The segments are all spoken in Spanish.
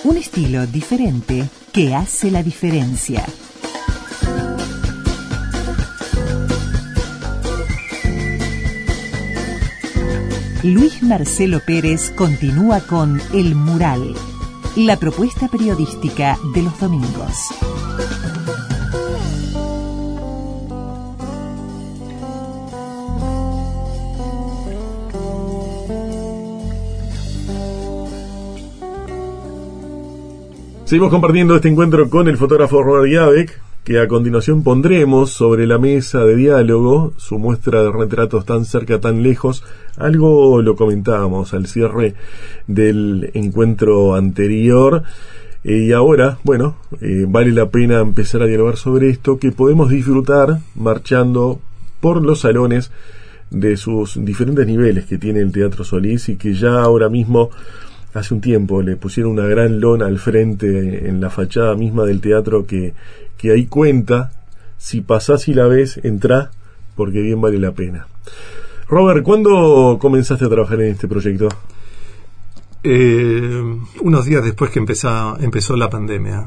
Un estilo diferente que hace la diferencia. Luis Marcelo Pérez continúa con El Mural, la propuesta periodística de los domingos. Seguimos compartiendo este encuentro con el fotógrafo Robert Yabek, que a continuación pondremos sobre la mesa de diálogo su muestra de retratos tan cerca, tan lejos. Algo lo comentábamos al cierre del encuentro anterior, y ahora, vale la pena empezar a dialogar sobre esto, que podemos disfrutar marchando por los salones de sus diferentes niveles que tiene el Teatro Solís, y que ya ahora mismo, hace un tiempo, le pusieron una gran lona al frente en la fachada misma del teatro que ahí cuenta: si pasás y la ves, entrá, porque bien vale la pena. Robert, ¿cuándo comenzaste a trabajar en este proyecto? Unos días después que empezó la pandemia.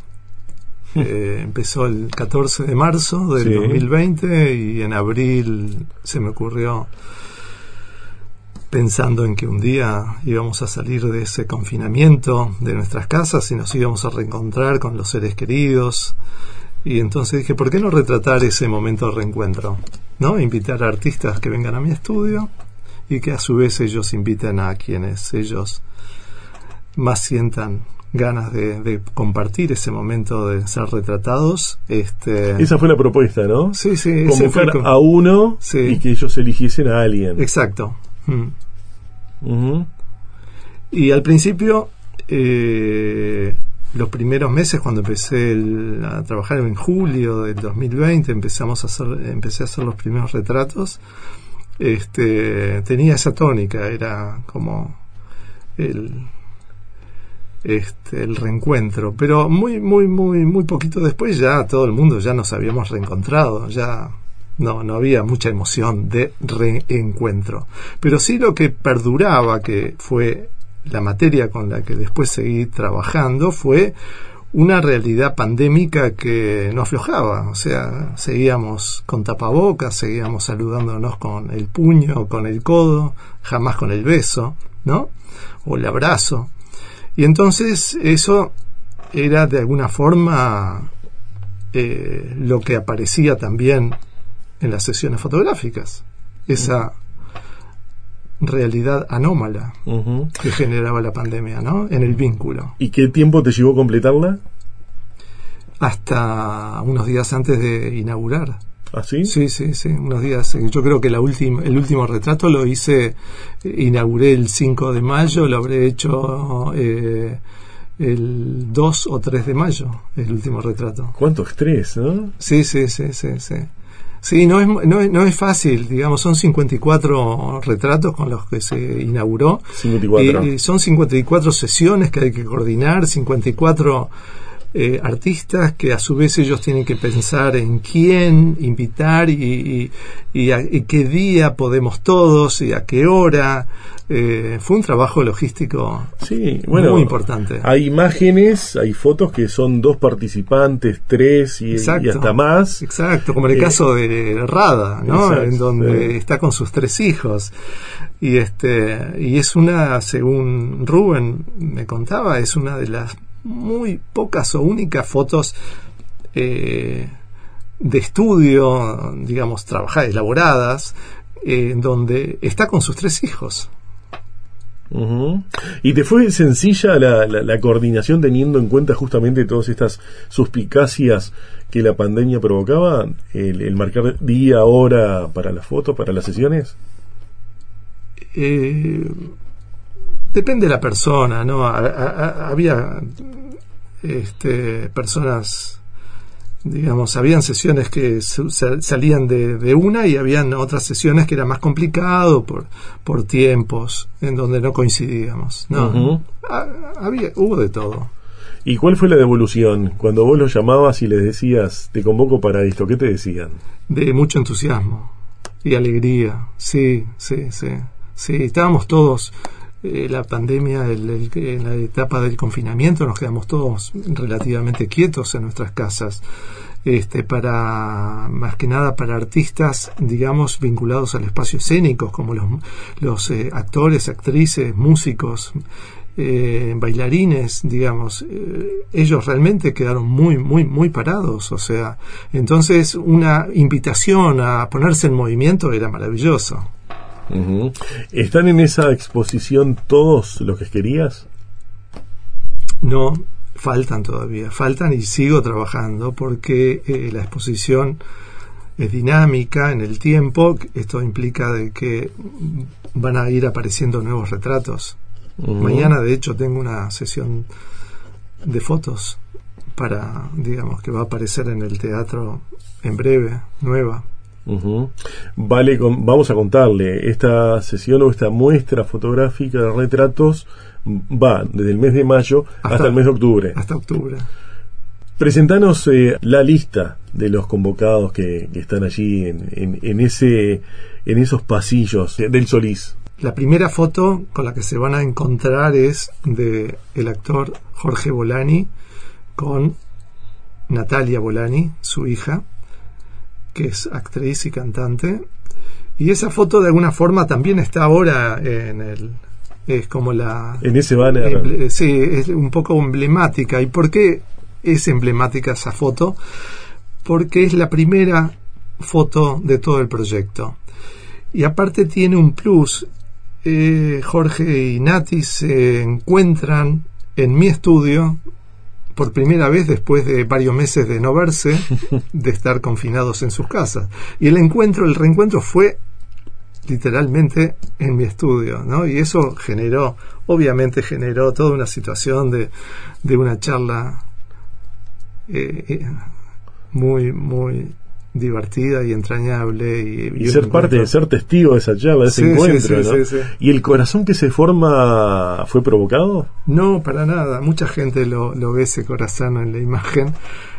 Empezó el 14 de marzo del 2020, y en abril se me ocurrió, pensando en que un día íbamos a salir de ese confinamiento de nuestras casas y nos íbamos a reencontrar con los seres queridos. Y entonces dije, ¿por qué no retratar ese momento de reencuentro? ¿No? Invitar a artistas que vengan a mi estudio y que a su vez ellos inviten a quienes ellos más sientan ganas de compartir ese momento de ser retratados. Esa fue la propuesta, ¿no? Sí. Convocar a uno y que ellos eligiesen a alguien. Exacto. Y al principio, los primeros meses, cuando empecé a trabajar en julio del 2020, empecé a hacer los primeros retratos. Tenía esa tónica, era como el reencuentro, pero muy poquito después ya todo el mundo ya nos habíamos reencontrado, ya no había mucha emoción de reencuentro, pero sí lo que perduraba, que fue la materia con la que después seguí trabajando, fue una realidad pandémica que no aflojaba. O sea, seguíamos con tapabocas, seguíamos saludándonos con el puño, con el codo, jamás con el beso, ¿no? O el abrazo. Y entonces eso era de alguna forma lo que aparecía también en las sesiones fotográficas, esa realidad anómala que generaba la pandemia, ¿no? En el vínculo. ¿Y qué tiempo te llevó a completarla? Hasta unos días antes de inaugurar. ¿Ah, sí? Sí, unos días. Yo creo que el último retrato lo inauguré el 5 de mayo, lo habré hecho el 2 o 3 de mayo, el último retrato. ¿Cuánto estrés, no? Sí. Sí, no es fácil, digamos, son 54 retratos con los que se inauguró. 54. Y son 54 sesiones que hay que coordinar, 54 artistas que a su vez ellos tienen que pensar en quién invitar y qué día podemos todos y a qué hora. Fue un trabajo logístico muy importante. Hay imágenes, hay fotos que son 2 participantes, 3 y hasta más. Exacto, como en el caso de Rada, ¿no? Exacto, en donde está con sus 3 hijos. Y es una, según Rubén me contaba, es una de las muy pocas o únicas fotos de estudio, digamos, trabajadas, elaboradas, donde está con sus 3 hijos. ¿Y te fue sencilla la coordinación, teniendo en cuenta justamente todas estas suspicacias que la pandemia provocaba, el marcar día, hora para las fotos, para las sesiones? Depende de la persona, ¿no? Había personas, digamos, habían sesiones que salían de una, y habían otras sesiones que era más complicado por tiempos en donde no coincidíamos, ¿no? Hubo de todo. ¿Y cuál fue la devolución cuando vos los llamabas y les decías, te convoco para esto? ¿Qué te decían? De mucho entusiasmo y alegría. Sí, estábamos todos la pandemia, en la etapa del confinamiento, nos quedamos todos relativamente quietos en nuestras casas. Para más que nada para artistas, digamos, vinculados al espacio escénico, como los actores, actrices, músicos, bailarines, digamos, ellos realmente quedaron muy parados. O sea, entonces una invitación a ponerse en movimiento era maravilloso. Uh-huh. ¿Están en esa exposición todos los que querías? No, faltan todavía, y sigo trabajando porque la exposición es dinámica en el tiempo. Esto implica de que van a ir apareciendo nuevos retratos. Uh-huh. Mañana, de hecho, tengo una sesión de fotos digamos, que va a aparecer en el teatro en breve, nueva. Uh-huh. Vamos a contarle, esta sesión o esta muestra fotográfica de retratos va desde el mes de mayo hasta el mes de octubre. Hasta octubre. Presentanos la lista de los convocados que están allí en esos pasillos del Solís. La primera foto con la que se van a encontrar es de el actor Jorge Bolani con Natalia Bolani, su hija, que es actriz y cantante, y esa foto de alguna forma también está ahora es como en ese banner. Sí, es un poco emblemática. ¿Y por qué es emblemática esa foto? Porque es la primera foto de todo el proyecto, y aparte tiene un plus. Jorge y Nati se encuentran en mi estudio por primera vez después de varios meses de no verse, de estar confinados en sus casas. Y el reencuentro fue literalmente en mi estudio, ¿no? Y eso obviamente generó toda una situación de una charla muy divertida y entrañable. Y ser parte, ser testigo de esa charla, de ese encuentro, ¿no? Sí. ¿Y el corazón que se forma fue provocado? No, para nada. Mucha gente lo ve, ese corazón en la imagen.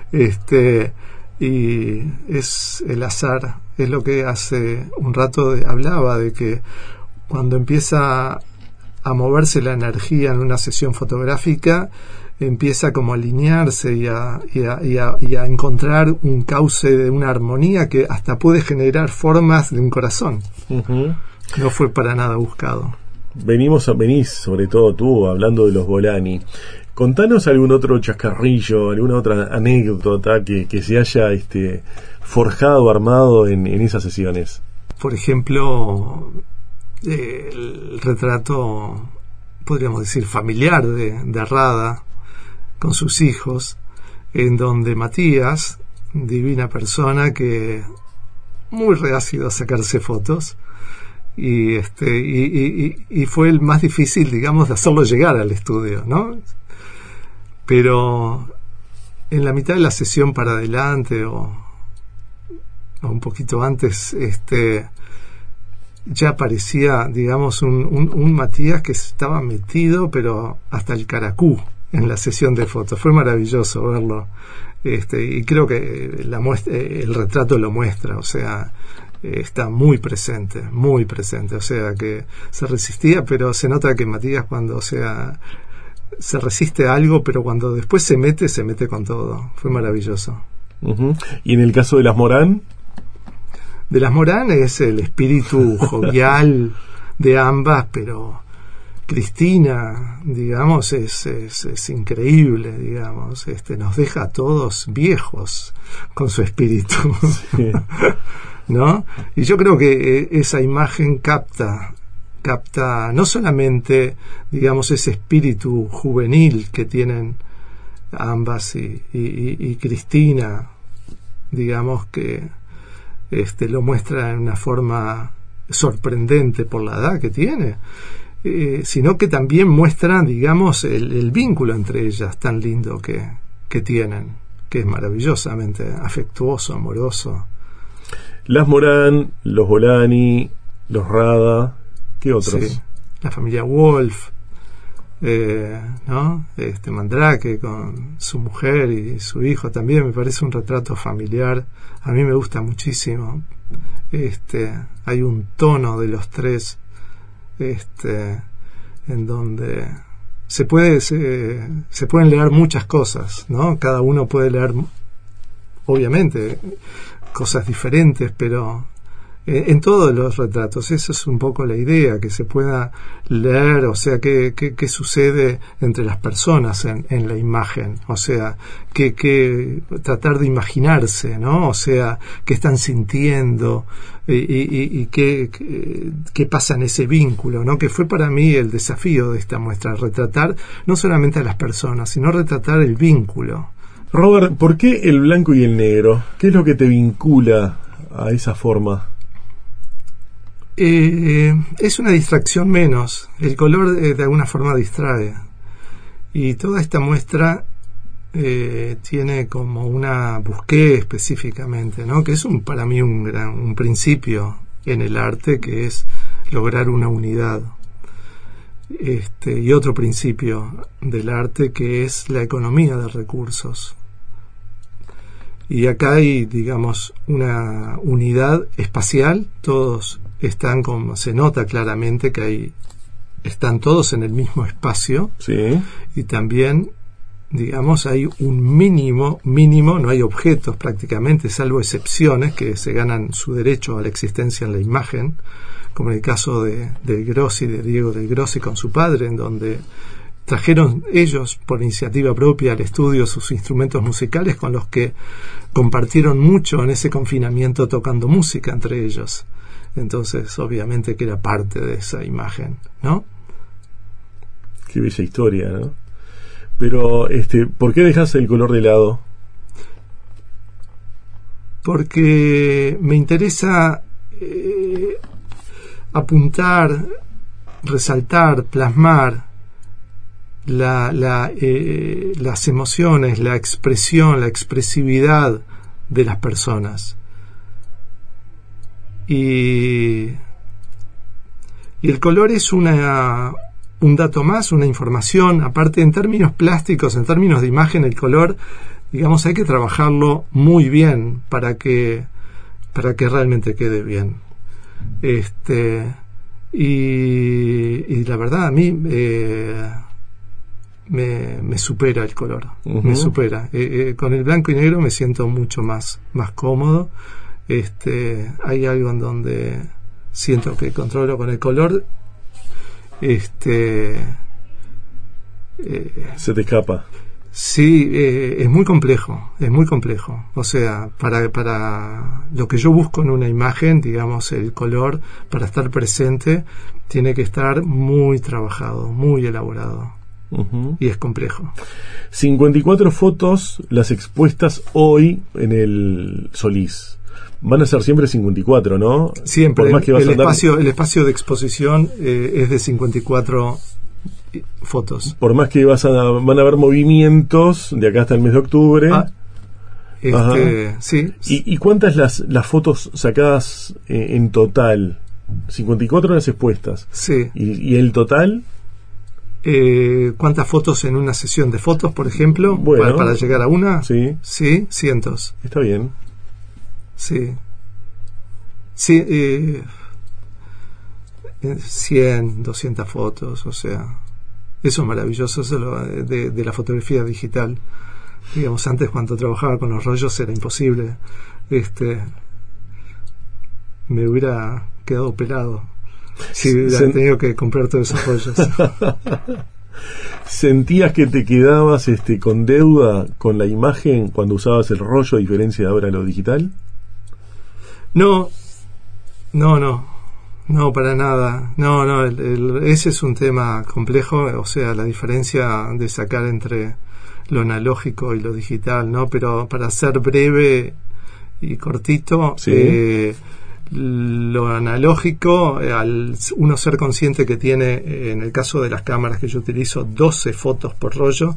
Y es el azar. Es lo que hace un rato hablaba de que cuando empieza a moverse la energía en una sesión fotográfica, empieza como a alinearse y a encontrar un cauce de una armonía que hasta puede generar formas de un corazón. Uh-huh. No fue para nada buscado. Venís sobre todo tú hablando de los Bolani. Contanos algún otro chascarrillo, alguna otra anécdota que se haya forjado, armado en esas sesiones. Por ejemplo, el retrato, podríamos decir, familiar de Rada con sus hijos, en donde Matías, divina persona, que muy reacio a sacarse fotos, y fue el más difícil, digamos, de hacerlo llegar al estudio, ¿no? Pero en la mitad de la sesión para adelante o un poquito antes, ya parecía, digamos, un Matías que estaba metido, pero hasta el caracú en la sesión de fotos. Fue maravilloso verlo, y creo que el retrato lo muestra. O sea, está muy presente, o sea, que se resistía, pero se nota que Matías, cuando se resiste a algo, pero cuando después se mete con todo. Fue maravilloso. Uh-huh. ¿Y en el caso de las Morán? De las Morán es el espíritu jovial de ambas, pero Cristina, digamos, es increíble, digamos, nos deja a todos viejos con su espíritu. Sí. ¿No? Y yo creo que esa imagen capta no solamente, digamos, ese espíritu juvenil que tienen ambas y Cristina, digamos, que lo muestra en una forma sorprendente por la edad que tiene, sino que también muestra, digamos, el vínculo entre ellas tan lindo que tienen, que es maravillosamente afectuoso, amoroso. Las Morán, los Bolani, los Rada, ¿qué otros? Sí, la familia Wolf, ¿no? Mandrake con su mujer y su hijo también me parece un retrato familiar. A mí me gusta muchísimo. Hay un tono de los tres en donde se pueden leer muchas cosas, ¿no? Cada uno puede leer, obviamente, cosas diferentes, pero en todos los retratos, esa es un poco la idea, que se pueda leer, o sea, qué sucede entre las personas en la imagen, o sea, que tratar de imaginarse, ¿no? O sea, qué están sintiendo y qué pasa en ese vínculo, ¿no? Que fue para mí el desafío de esta muestra, retratar no solamente a las personas, sino retratar el vínculo. Robert, ¿por qué el blanco y el negro? ¿Qué es lo que te vincula a esa forma? Es una distracción menos. El color de alguna forma distrae. Y toda esta muestra tiene como una búsqueda específicamente, ¿no? Que es para mí un principio en el arte, que es lograr una unidad. Y otro principio del arte, que es la economía de recursos. Y acá hay, digamos, una unidad espacial. Todos están, como se nota claramente que están todos en el mismo espacio. Sí. Y también, digamos, hay un mínimo, no hay objetos prácticamente, salvo excepciones que se ganan su derecho a la existencia en la imagen, como en el caso de Grossi, de Diego del Grossi con su padre, en donde trajeron ellos por iniciativa propia al estudio sus instrumentos musicales, con los que compartieron mucho en ese confinamiento tocando música entre ellos. Entonces, obviamente que era parte de esa imagen, ¿no? Qué bella historia, ¿no? Pero, ¿por qué dejas el color de lado? Porque me interesa apuntar, resaltar, plasmar las emociones, la expresión, la expresividad de las personas. Y el color es un dato más, una información. Aparte, en términos plásticos, en términos de imagen, el color, digamos, hay que trabajarlo muy bien para que realmente quede bien. Y la verdad, a mí me supera el color. Uh-huh. Me supera. Con el blanco y negro me siento mucho más cómodo. Hay algo en donde siento que controlo. Con el color se te escapa. Sí, es muy complejo, o sea, para lo que yo busco en una imagen, digamos, el color, para estar presente, tiene que estar muy trabajado, muy elaborado. Uh-huh. Y es complejo. 54 fotos las expuestas hoy en el Solís. Van a ser siempre 54, ¿no? Siempre. Por más que el espacio de exposición es de 54 fotos. Por más que van a haber movimientos de acá hasta el mes de octubre. Sí. ¿Y cuántas las fotos sacadas en total? 54 las expuestas. Sí. ¿Y el total? ¿Cuántas fotos en una sesión de fotos, por ejemplo? Bueno, para llegar a una. Sí. Sí, cientos. Está bien. Sí. Sí, 100, 200 fotos, o sea, eso es maravilloso, eso de la fotografía digital. Digamos, antes cuando trabajaba con los rollos era imposible. Me hubiera quedado pelado si hubiera tenido que comprar todos esos rollos. ¿Sentías que te quedabas con deuda con la imagen cuando usabas el rollo, a diferencia de ahora lo digital? No, para nada. No, ese es un tema complejo, o sea, la diferencia de sacar entre lo analógico y lo digital, ¿no? Pero para ser breve y cortito, sí. Lo analógico, al uno ser consciente que tiene, en el caso de las cámaras que yo utilizo, 12 fotos por rollo,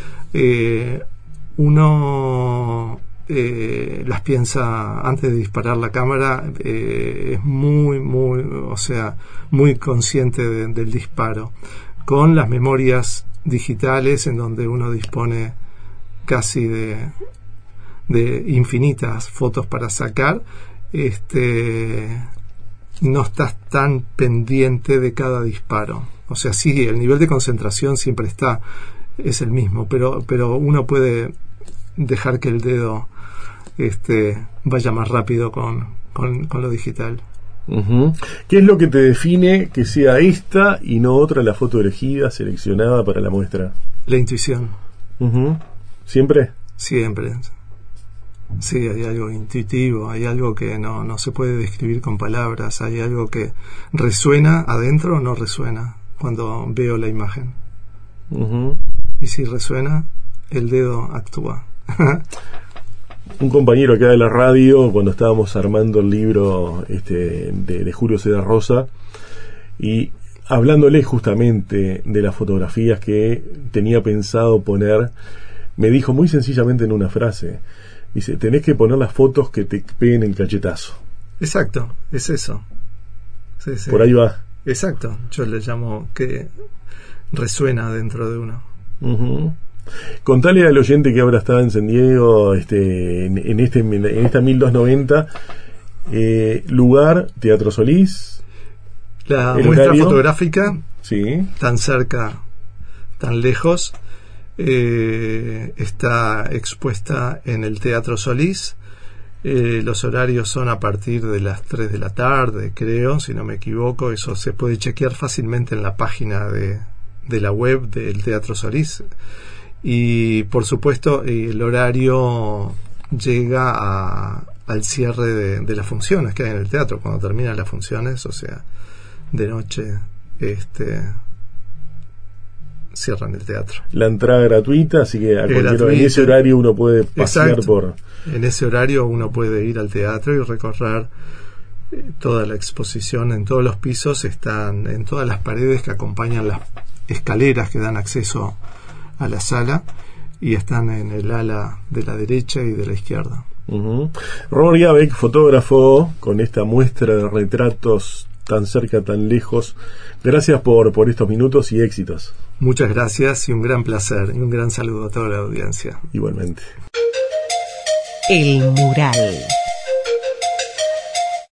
uno las piensa antes de disparar la cámara, es muy, o sea, muy consciente del disparo. Con las memorias digitales, en donde uno dispone casi de infinitas fotos para sacar, no estás tan pendiente de cada disparo. O sea, sí, el nivel de concentración siempre es el mismo, pero uno puede dejar que el dedo vaya más rápido con lo digital. Uh-huh. ¿Qué es lo que te define que sea esta y no otra la foto elegida, seleccionada para la muestra? La intuición. Uh-huh. ¿Siempre? Siempre. Sí, hay algo intuitivo, hay algo que no se puede describir con palabras, hay algo que resuena adentro o no resuena cuando veo la imagen. Uh-huh. Y si resuena, el dedo actúa. Un compañero acá de la radio, cuando estábamos armando el libro de Julio César Rosa, y hablándole justamente de las fotografías que tenía pensado poner, me dijo muy sencillamente en una frase, dice, tenés que poner las fotos que te peguen el cachetazo. Exacto, es eso. Sí, sí. Por ahí va. Exacto, yo le llamo que resuena dentro de uno. Uh-huh. Contale al oyente que ahora está en San Diego, en esta 1290, lugar, Teatro Solís. La muestra horario fotográfica, sí, tan cerca, tan lejos, está expuesta en el Teatro Solís. Los horarios son a partir de las 3 de la tarde, creo, si no me equivoco. Eso se puede chequear fácilmente en la página de la web del Teatro Solís. Y por supuesto el horario llega al cierre de las funciones que hay en el teatro, cuando terminan las funciones, o sea, de noche cierran el teatro. La entrada gratuita, así que en ese horario uno puede pasear. Exacto. En ese horario uno puede ir al teatro y recorrer toda la exposición. En todos los pisos están, en todas las paredes que acompañan las escaleras que dan acceso a la sala, y están en el ala de la derecha y de la izquierda. Uh-huh. Robert Yabeck, fotógrafo, con esta muestra de retratos tan cerca, tan lejos. Gracias por estos minutos y éxitos. Muchas gracias y un gran placer y un gran saludo a toda la audiencia. Igualmente. El mural.